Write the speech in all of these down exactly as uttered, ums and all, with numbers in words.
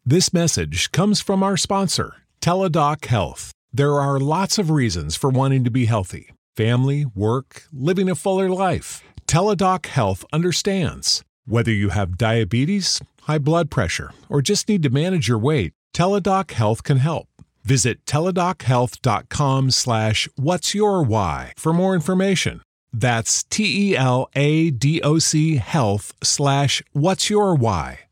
This message comes from our sponsor, Teladoc Health. There are lots of reasons for wanting to be healthy. Family, work, living a fuller life. Teladoc Health understands. Whether you have diabetes, high blood pressure, or just need to manage your weight, Teladoc Health can help. Visit teladochealth.com slash what's your why for more information. That's T-E-L-A-D-O-C health slash what's your why.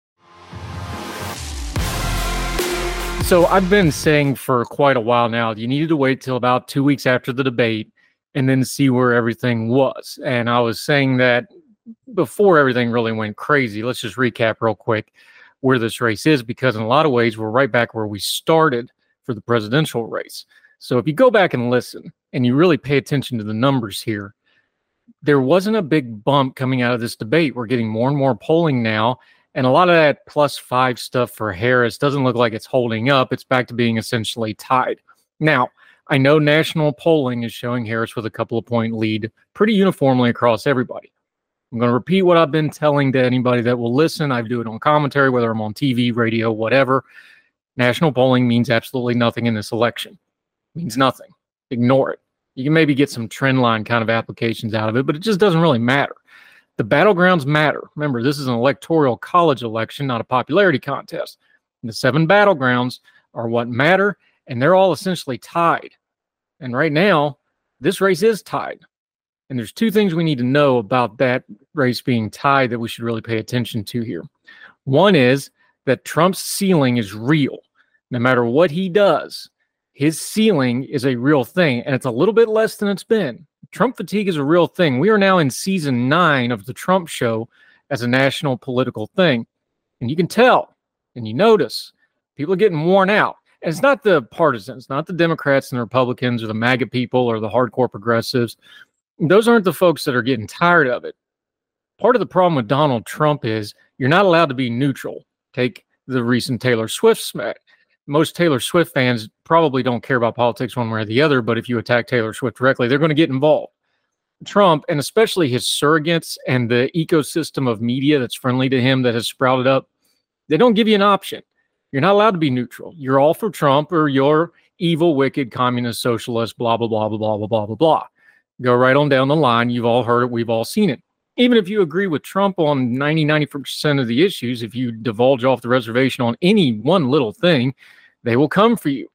So I've been saying for quite a while now, you needed to wait till about two weeks after the debate and then see where everything was. And I was saying that before everything really went crazy. Let's just recap real quick where this race is, because in a lot of ways, we're right back where we started for the presidential race. So if you go back and listen and you really pay attention to the numbers here, there wasn't a big bump coming out of this debate. We're getting more and more polling now. And a lot of that plus five stuff for Harris doesn't look like it's holding up. It's back to being essentially tied. Now, I know national polling is showing Harris with a couple of point lead pretty uniformly across everybody. I'm going to repeat what I've been telling to anybody that will listen. I do it on commentary, whether I'm on T V, radio, whatever. National polling means absolutely nothing in this election. It means nothing. Ignore it. You can maybe get some trend line kind of applications out of it, but it just doesn't really matter. The battlegrounds matter. Remember, this is an electoral college election, not a popularity contest. And the seven battlegrounds are what matter, and they're all essentially tied. And right now, this race is tied. And there's two things we need to know about that race being tied that we should really pay attention to here. One is that Trump's ceiling is real. No matter what he does, his ceiling is a real thing, and it's a little bit less than it's been. Trump fatigue is a real thing. We are now in season nine of the Trump show as a national political thing. And you can tell, and you notice, people are getting worn out. And it's not the partisans, not the Democrats and the Republicans or the MAGA people or the hardcore progressives. Those aren't the folks that are getting tired of it. Part of the problem with Donald Trump is you're not allowed to be neutral. Take the recent Taylor Swift smack. Most Taylor Swift fans probably don't care about politics one way or the other, but if you attack Taylor Swift directly, they're going to get involved. Trump, and especially his surrogates and the ecosystem of media that's friendly to him that has sprouted up, they don't give you an option. You're not allowed to be neutral. You're all for Trump or you're evil, wicked, communist, socialist, blah, blah, blah, blah, blah, blah, blah, blah, blah. Go right on down the line. You've all heard it. We've all seen it. Even if you agree with Trump on ninety, ninety percent of the issues, if you divulge off the reservation on any one little thing, they will come for you.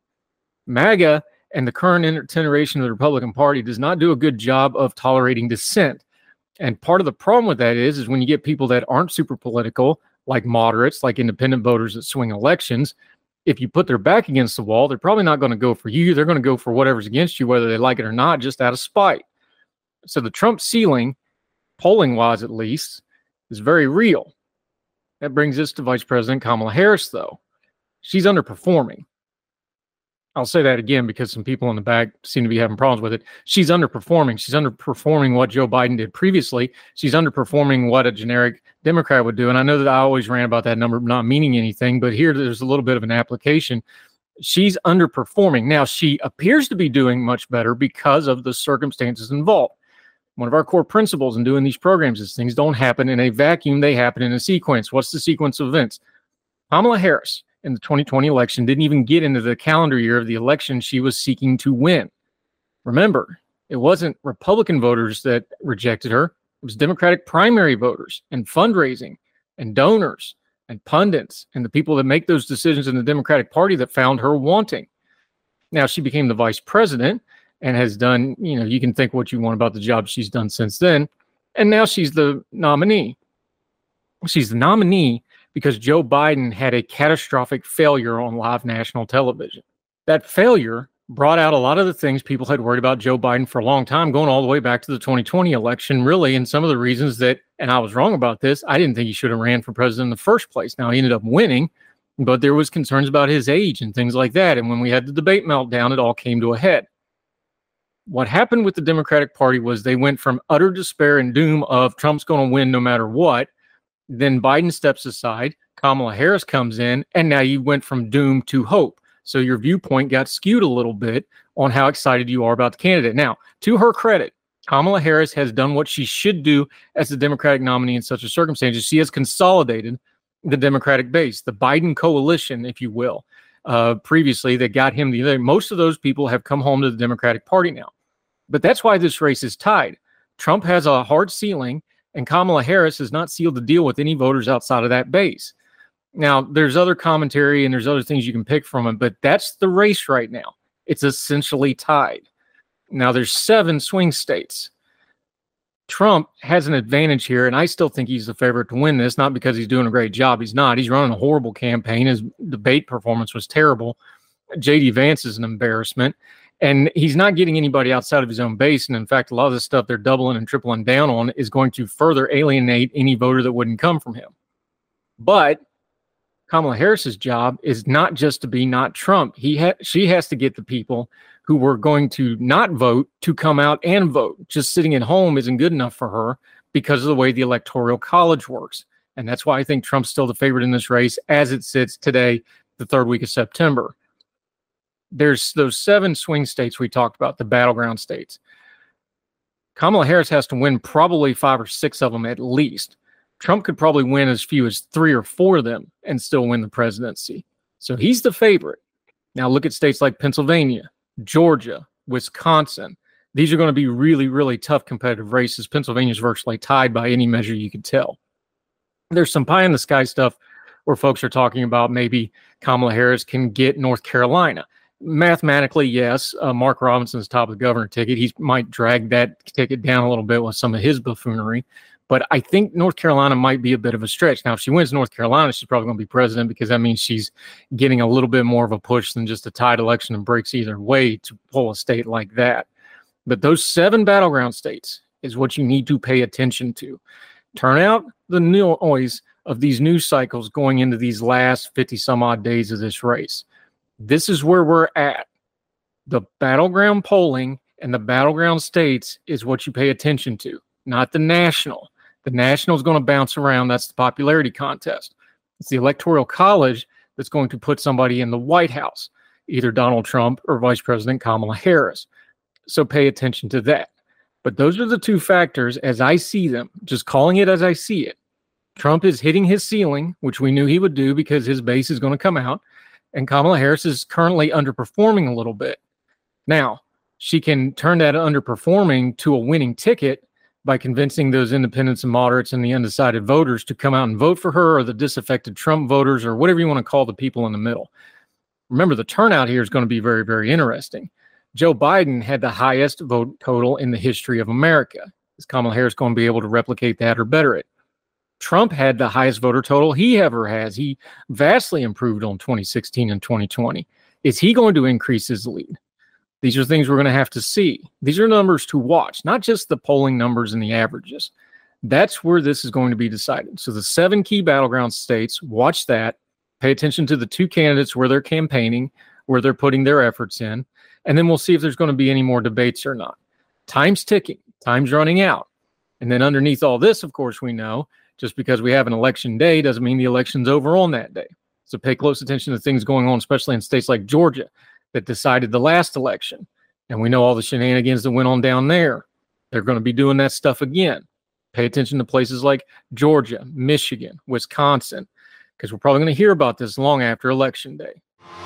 MAGA and the current iteration of the Republican Party does not do a good job of tolerating dissent. And part of the problem with that is, is when you get people that aren't super political, like moderates, like independent voters that swing elections, if you put their back against the wall, they're probably not going to go for you. They're going to go for whatever's against you, whether they like it or not, just out of spite. So the Trump ceiling, polling-wise at least, is very real. That brings us to Vice President Kamala Harris, though. She's underperforming. I'll say that again because some people in the back seem to be having problems with it. She's underperforming. She's underperforming what Joe Biden did previously. She's underperforming what a generic Democrat would do. And I know that I always ran about that number not meaning anything, but here there's a little bit of an application. She's underperforming. Now, she appears to be doing much better because of the circumstances involved. One of our core principles in doing these programs is things don't happen in a vacuum. They happen in a sequence. What's the sequence of events? Kamala Harris in the twenty twenty election didn't even get into the calendar year of the election she was seeking to win. Remember, it wasn't Republican voters that rejected her. It was Democratic primary voters and fundraising and donors and pundits and the people that make those decisions in the Democratic Party that found her wanting. Now, she became the vice president and has done, you know, you can think what you want about the job she's done since then. And now she's the nominee. She's the nominee because Joe Biden had a catastrophic failure on live national television. That failure brought out a lot of the things people had worried about Joe Biden for a long time, going all the way back to the twenty twenty election, really, and some of the reasons that, and I was wrong about this, I didn't think he should have ran for president in the first place. Now, he ended up winning, but there was concerns about his age and things like that. And when we had the debate meltdown, it all came to a head. What happened with the Democratic Party was they went from utter despair and doom of Trump's going to win no matter what. Then Biden steps aside, Kamala Harris comes in, and now you went from doom to hope. So your viewpoint got skewed a little bit on how excited you are about the candidate. Now, to her credit, Kamala Harris has done what she should do as the Democratic nominee in such a circumstance. She has consolidated the Democratic base, the Biden coalition, if you will. Uh, previously, that got him the other. Most of those people have come home to the Democratic Party now. But that's why this race is tied. Trump has a hard ceiling, and Kamala Harris has not sealed the deal with any voters outside of that base. Now, there's other commentary and there's other things you can pick from it, but that's the race right now. It's essentially tied. Now, there's seven swing states. Trump has an advantage here, and I still think he's the favorite to win this, not because he's doing a great job. He's not. He's running a horrible campaign. His debate performance was terrible. J D Vance is an embarrassment, and he's not getting anybody outside of his own base. And in fact, a lot of the stuff they're doubling and tripling down on is going to further alienate any voter that wouldn't come from him. But Kamala Harris's job is not just to be not Trump. He ha- she has to get the people who were going to not vote to come out and vote. Just sitting at home isn't good enough for her because of the way the Electoral College works. And that's why I think Trump's still the favorite in this race as it sits today, the third week of September. There's those seven swing states we talked about, the battleground states. Kamala Harris has to win probably five or six of them at least. Trump could probably win as few as three or four of them and still win the presidency. So he's the favorite. Now look at states like Pennsylvania, Georgia, Wisconsin. These are going to be really, really tough competitive races. Pennsylvania's virtually tied by any measure you could tell. There's some pie in the sky stuff where folks are talking about maybe Kamala Harris can get North Carolina. Mathematically, yes, uh, Mark Robinson's top of the governor ticket. He might drag that ticket down a little bit with some of his buffoonery. But I think North Carolina might be a bit of a stretch. Now, if she wins North Carolina, she's probably going to be president because that means she's getting a little bit more of a push than just a tied election and breaks either way to pull a state like that. But those seven battleground states is what you need to pay attention to. Turn out the noise of these news cycles going into these last fifty some odd days of this race. This is where we're at. The battleground polling and the battleground states is what you pay attention to, not the national. The national is going to bounce around. That's the popularity contest. It's the Electoral College that's going to put somebody in the White House, either Donald Trump or Vice President Kamala Harris. So pay attention to that. But those are the two factors as I see them, just calling it as I see it. Trump is hitting his ceiling, which we knew he would do because his base is going to come out. And Kamala Harris is currently underperforming a little bit. Now, she can turn that underperforming to a winning ticket by convincing those independents and moderates and the undecided voters to come out and vote for her, or the disaffected Trump voters, or whatever you want to call the people in the middle. Remember, the turnout here is going to be very, very interesting. Joe Biden had the highest vote total in the history of America. Is Kamala Harris going to be able to replicate that or better it? Trump had the highest voter total he ever has. He vastly improved on twenty sixteen and twenty twenty. Is he going to increase his lead? These are things we're going to have to see. These are numbers to watch, not just the polling numbers and the averages. That's where this is going to be decided. So the seven key battleground states, watch that. Pay attention to the two candidates where they're campaigning, where they're putting their efforts in, and then we'll see if there's going to be any more debates or not. Time's ticking. Time's running out. And then underneath all this, of course, we know just because we have an election day doesn't mean the election's over on that day. So pay close attention to things going on, especially in states like Georgia that decided the last election. And we know all the shenanigans that went on down there. They're going to be doing that stuff again. Pay attention to places like Georgia, Michigan, Wisconsin, because we're probably going to hear about this long after Election Day.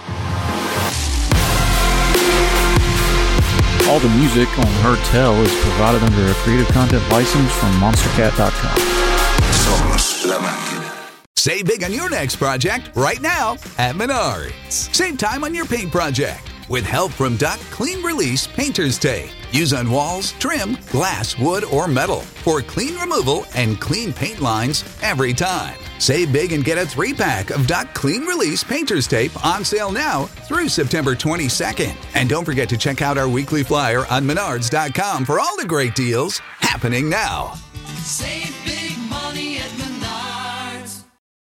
All the music on Heard Tell is provided under a Creative Content license from monster cat dot com. Somos la máquina. Save big on your next project right now at Menards. Save time on your paint project with help from Duck Clean Release Painter's Tape. Use on walls, trim, glass, wood, or metal for clean removal and clean paint lines every time. Save big and get a three-pack of Duck Clean Release Painter's Tape on sale now through September twenty-second. And don't forget to check out our weekly flyer on menards dot com for all the great deals happening now. Save